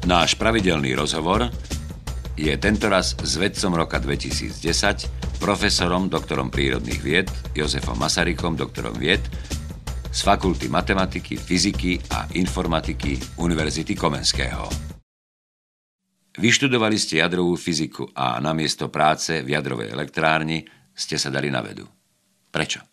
Náš pravidelný rozhovor je tentoraz s vedcom roka 2010, profesorom, doktorom prírodných vied, Jozefom Masarykom, doktorom vied, z Fakulty matematiky, fyziky a informatiky Univerzity Komenského. Vyštudovali ste jadrovú fyziku a namiesto práce v jadrovej elektrárni ste sa dali na vedu. Prečo?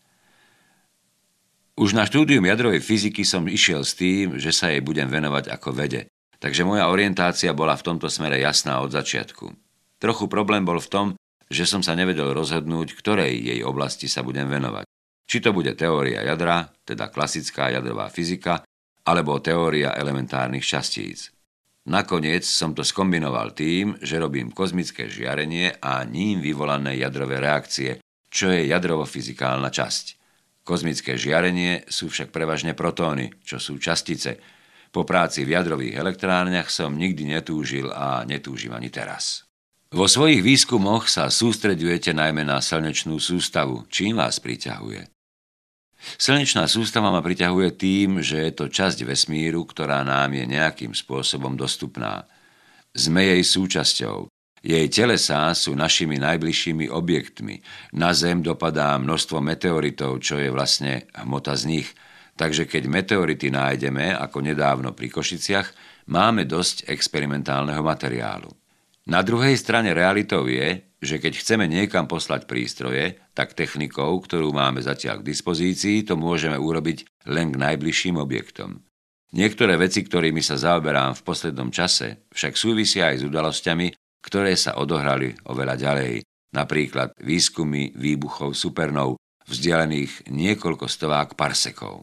Už na štúdium jadrovej fyziky som išiel s tým, že sa jej budem venovať ako vede. Takže moja orientácia bola v tomto smere jasná od začiatku. Trochu problém bol v tom, že som sa nevedel rozhodnúť, ktorej jej oblasti sa budem venovať. Či to bude teória jadra, teda klasická jadrová fyzika, alebo teória elementárnych častíc. Nakoniec som to skombinoval tým, že robím kozmické žiarenie a ním vyvolané jadrové reakcie, čo je jadrovo-fyzikálna časť. Kozmické žiarenie sú však prevažne protóny, čo sú častice. Po práci v jadrových elektrárniach som nikdy netúžil a netúžim ani teraz. Vo svojich výskumoch sa sústreďujete najmä na slnečnú sústavu. Čím vás priťahuje? Slnečná sústava ma priťahuje tým, že je to časť vesmíru, ktorá nám je nejakým spôsobom dostupná. Sme jej súčasťou. Jej telesá sú našimi najbližšími objektmi. Na Zem dopadá množstvo meteoritov, čo je vlastne hmota z nich. Takže keď meteority nájdeme, ako nedávno pri Košiciach, máme dosť experimentálneho materiálu. Na druhej strane realitou je, že keď chceme niekam poslať prístroje, tak technikou, ktorú máme zatiaľ k dispozícii, to môžeme urobiť len k najbližším objektom. Niektoré veci, ktorými sa zaoberám v poslednom čase, však súvisia aj s udalosťami, ktoré sa odohrali oveľa ďalej, napríklad výskumy výbuchov supernov vzdialených niekoľko stovák parsekov.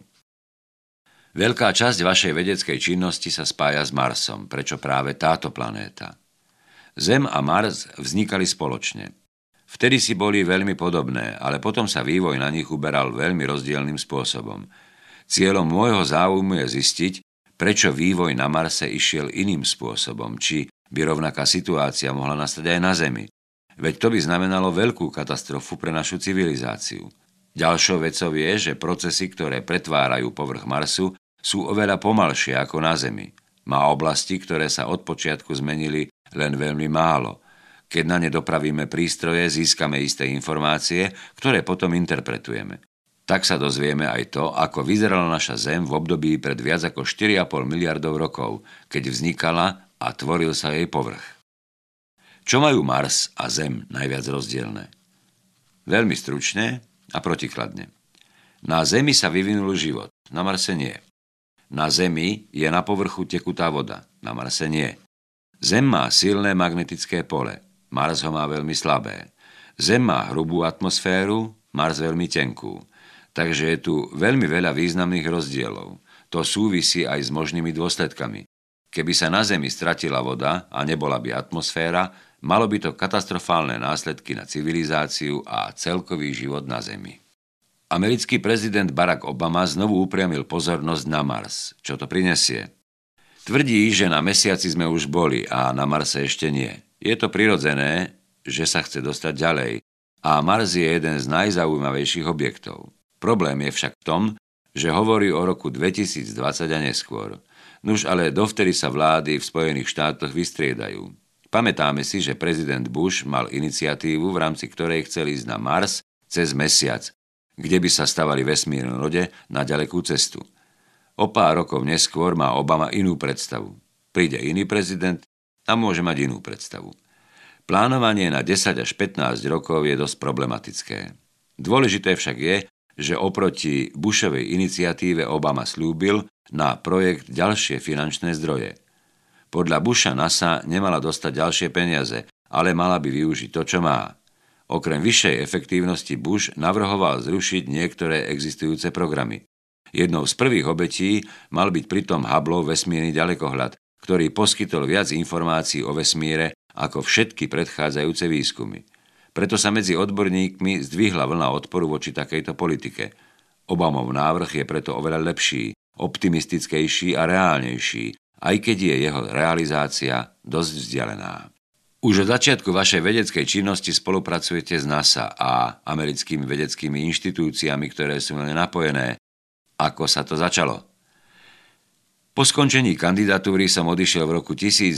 Veľká časť vašej vedeckej činnosti sa spája s Marsom. Prečo práve táto planéta? Zem a Mars vznikali spoločne. Vtedy si boli veľmi podobné, ale potom sa vývoj na nich uberal veľmi rozdielnym spôsobom. Cieľom môjho záujmu je zistiť, prečo vývoj na Marse išiel iným spôsobom, či by rovnaká situácia mohla nastať aj na Zemi. Veď to by znamenalo veľkú katastrofu pre našu civilizáciu. Ďalšou vecou je, že procesy, ktoré pretvárajú povrch Marsu, sú oveľa pomalšie ako na Zemi. Má oblasti, ktoré sa od počiatku zmenili len veľmi málo. Keď na ne dopravíme prístroje, získame isté informácie, ktoré potom interpretujeme. Tak sa dozvieme aj to, ako vyzerala naša Zem v období pred viac ako 4,5 miliardov rokov, keď vznikala a tvoril sa jej povrch. Čo majú Mars a Zem najviac rozdielne? Veľmi stručne a protikladne. Na Zemi sa vyvinul život, na Marse nie. Na Zemi je na povrchu tekutá voda, na Marse nie. Zem má silné magnetické pole, Mars ho má veľmi slabé. Zem má hrubú atmosféru, Mars veľmi tenkú. Takže je tu veľmi veľa významných rozdielov. To súvisí aj s možnými dôsledkami. Keby sa na Zemi stratila voda a nebola by atmosféra, malo by to katastrofálne následky na civilizáciu a celkový život na Zemi. Americký prezident Barack Obama znovu upriamil pozornosť na Mars. Čo to prinesie? Tvrdí, že na Mesiaci sme už boli a na Marse ešte nie. Je to prirodzené, že sa chce dostať ďalej a Mars je jeden z najzaujímavejších objektov. Problém je však v tom, že hovorí o roku 2020 a neskôr. Nuž ale dovtedy sa vlády v Spojených štátoch vystriedajú. Pamätáme si, že prezident Bush mal iniciatívu, v rámci ktorej chcel ísť na Mars cez Mesiac, kde by sa stavali vesmírne lode na ďalekú cestu. O pár rokov neskôr má Obama inú predstavu. Príde iný prezident a môže mať inú predstavu. Plánovanie na 10 až 15 rokov je dosť problematické. Dôležité však je, že oproti Bushovej iniciatíve Obama slúbil na projekt ďalšie finančné zdroje. Podľa Busha NASA nemala dostať ďalšie peniaze, ale mala by využiť to, čo má. Okrem vyššej efektívnosti Bush navrhoval zrušiť niektoré existujúce programy. Jednou z prvých obetí mal byť pritom Hubbleov vesmírny ďalekohľad, ktorý poskytol viac informácií o vesmíre ako všetky predchádzajúce výskumy. Preto sa medzi odborníkmi zdvihla vlna odporu voči takejto politike. Obamov návrh je preto oveľa lepší, optimistickejší a reálnejší, aj keď je jeho realizácia dosť vzdialená. Už od začiatku vašej vedeckej činnosti spolupracujete s NASA a americkými vedeckými inštitúciami, ktoré sú na ne napojené. Ako sa to začalo? Po skončení kandidatúry som odišiel v roku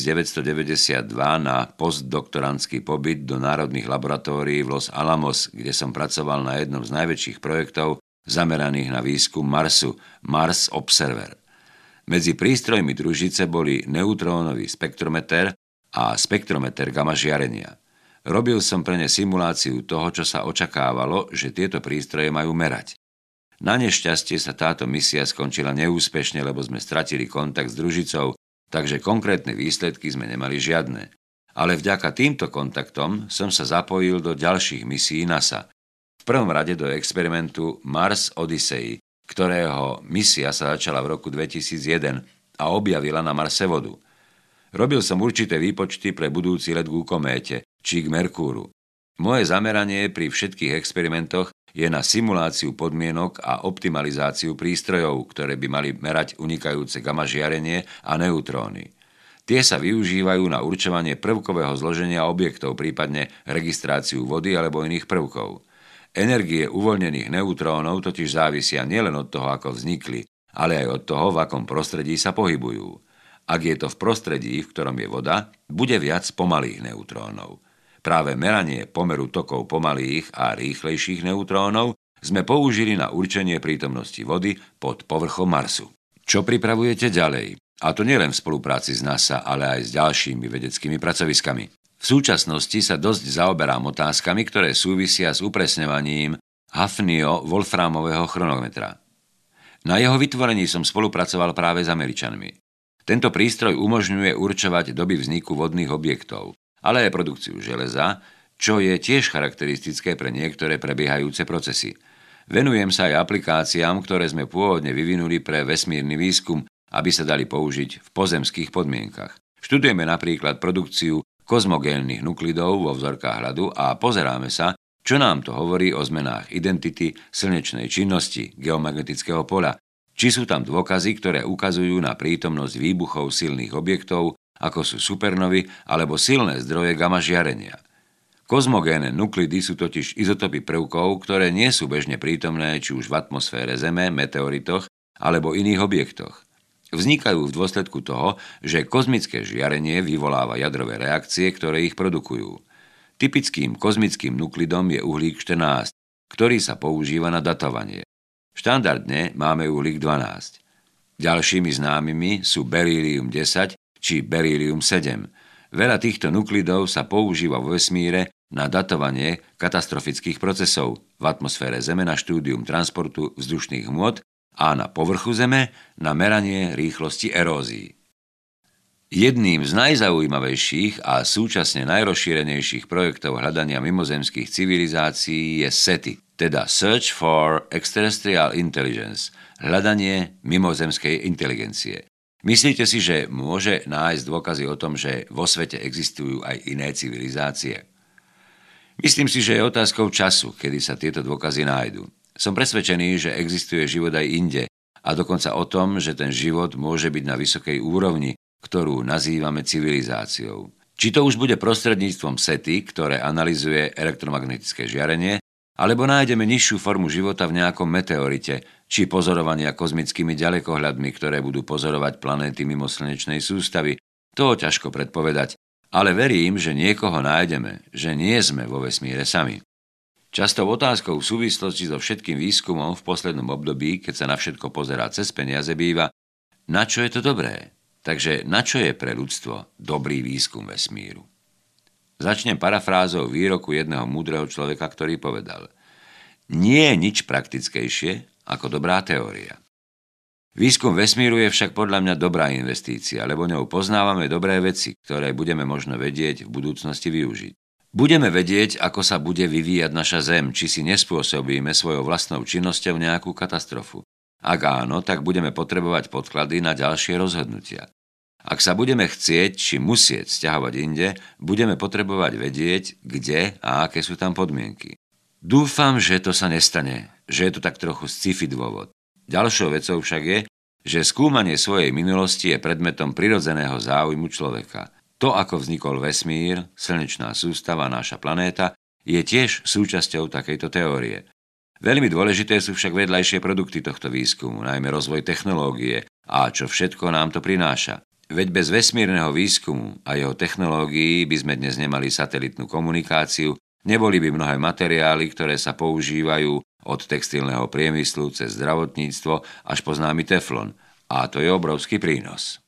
1992 na postdoktorandský pobyt do národných laboratórií v Los Alamos, kde som pracoval na jednom z najväčších projektov zameraných na výskum Marsu, Mars Observer. Medzi prístrojmi družice boli neutrónový spektrometer a spektrometer gamma žiarenia. Robil som pre ne simuláciu toho, čo sa očakávalo, že tieto prístroje majú merať. Na nešťastie sa táto misia skončila neúspešne, lebo sme stratili kontakt s družicou, takže konkrétne výsledky sme nemali žiadne. Ale vďaka týmto kontaktom som sa zapojil do ďalších misií NASA. V prvom rade do experimentu Mars Odyssey, ktorého misia sa začala v roku 2001 a objavila na Marse vodu. Robil som určité výpočty pre budúci let ku kométe, či k Merkúru. Moje zameranie pri všetkých experimentoch je na simuláciu podmienok a optimalizáciu prístrojov, ktoré by mali merať unikajúce gamma žiarenie a neutróny. Tie sa využívajú na určovanie prvkového zloženia objektov, prípadne registráciu vody alebo iných prvkov. Energie uvoľnených neutrónov totiž závisia nielen od toho, ako vznikli, ale aj od toho, v akom prostredí sa pohybujú. Ak je to v prostredí, v ktorom je voda, bude viac pomalých neutrónov. Práve meranie pomeru tokov pomalých a rýchlejších neutrónov sme použili na určenie prítomnosti vody pod povrchom Marsu. Čo pripravujete ďalej? A to nielen v spolupráci s NASA, ale aj s ďalšími vedeckými pracoviskami. V súčasnosti sa dosť zaoberám otázkami, ktoré súvisia s upresňovaním Hafnio-Wolframového chronometra. Na jeho vytvorení som spolupracoval práve s Američanmi. Tento prístroj umožňuje určovať doby vzniku vodných objektov, ale aj produkciu železa, čo je tiež charakteristické pre niektoré prebiehajúce procesy. Venujem sa aj aplikáciám, ktoré sme pôvodne vyvinuli pre vesmírny výskum, aby sa dali použiť v pozemských podmienkach. Študujeme napríklad produkciu kozmogénnych nuklidov vo vzorkách ľadu a pozeráme sa, čo nám to hovorí o zmenách identity, slnečnej činnosti, geomagnetického poľa, či sú tam dôkazy, ktoré ukazujú na prítomnosť výbuchov silných objektov, ako sú supernovy alebo silné zdroje gamma žiarenia. Kozmogénne nuklidy sú totiž izotopy prvkov, ktoré nie sú bežne prítomné či už v atmosfére Zeme, meteoritoch alebo iných objektoch. Vznikajú v dôsledku toho, že kozmické žiarenie vyvoláva jadrové reakcie, ktoré ich produkujú. Typickým kozmickým nuklidom je uhlík 14, ktorý sa používa na datovanie. Štandardne máme uhlík 12. Ďalšími známymi sú berílium 10 či berílium 7. Veľa týchto nuklidov sa používa vo vesmíre na datovanie katastrofických procesov, v atmosfére Zeme na štúdium transportu vzdušných hmôt a na povrchu Zeme na meranie rýchlosti erózií. Jedným z najzaujímavejších a súčasne najrozšírenejších projektov hľadania mimozemských civilizácií je SETI, teda Search for Extraterrestrial Intelligence, hľadanie mimozemskej inteligencie. Myslíte si, že môže nájsť dôkazy o tom, že vo svete existujú aj iné civilizácie? Myslím si, že je otázkou času, kedy sa tieto dôkazy nájdu. Som presvedčený, že existuje život aj inde a dokonca o tom, že ten život môže byť na vysokej úrovni, ktorú nazývame civilizáciou. Či to už bude prostredníctvom SETI, ktoré analyzuje elektromagnetické žiarenie, alebo nájdeme nižšiu formu života v nejakom meteorite, či pozorovania kozmickými ďalekohľadmi, ktoré budú pozorovať planéty mimo slnečnej sústavy, toho ťažko predpovedať, ale verím, že niekoho nájdeme, že nie sme vo vesmíre sami. Častou otázkou v súvislosti so všetkým výskumom v poslednom období, keď sa na všetko pozerá cez peniaze, býva, na čo je to dobré? Takže na čo je pre ľudstvo dobrý výskum vesmíru? Začnem parafrázou výroku jedného múdreho človeka, ktorý povedal: nie je nič praktickejšie ako dobrá teória. Výskum vesmíru je však podľa mňa dobrá investícia, lebo ňou poznávame dobré veci, ktoré budeme možno vedieť v budúcnosti využiť. Budeme vedieť, ako sa bude vyvíjať naša Zem, či si nespôsobíme svojou vlastnou činnosťou nejakú katastrofu. Ak áno, tak budeme potrebovať podklady na ďalšie rozhodnutia. Ak sa budeme chcieť či musieť sťahovať inde, budeme potrebovať vedieť, kde a aké sú tam podmienky. Dúfam, že to sa nestane, že je to tak trochu sci-fi dôvod. Ďalšou vecou však je, že skúmanie svojej minulosti je predmetom prirodzeného záujmu človeka. To, ako vznikol vesmír, slnečná sústava, naša planéta, je tiež súčasťou takejto teórie. Veľmi dôležité sú však vedľajšie produkty tohto výskumu, najmä rozvoj technológie a čo všetko nám to prináša. Veď bez vesmírneho výskumu a jeho technológií by sme dnes nemali satelitnú komunikáciu, neboli by mnohé materiály, ktoré sa používajú od textilného priemyslu cez zdravotníctvo až po známy teflon. A to je obrovský prínos.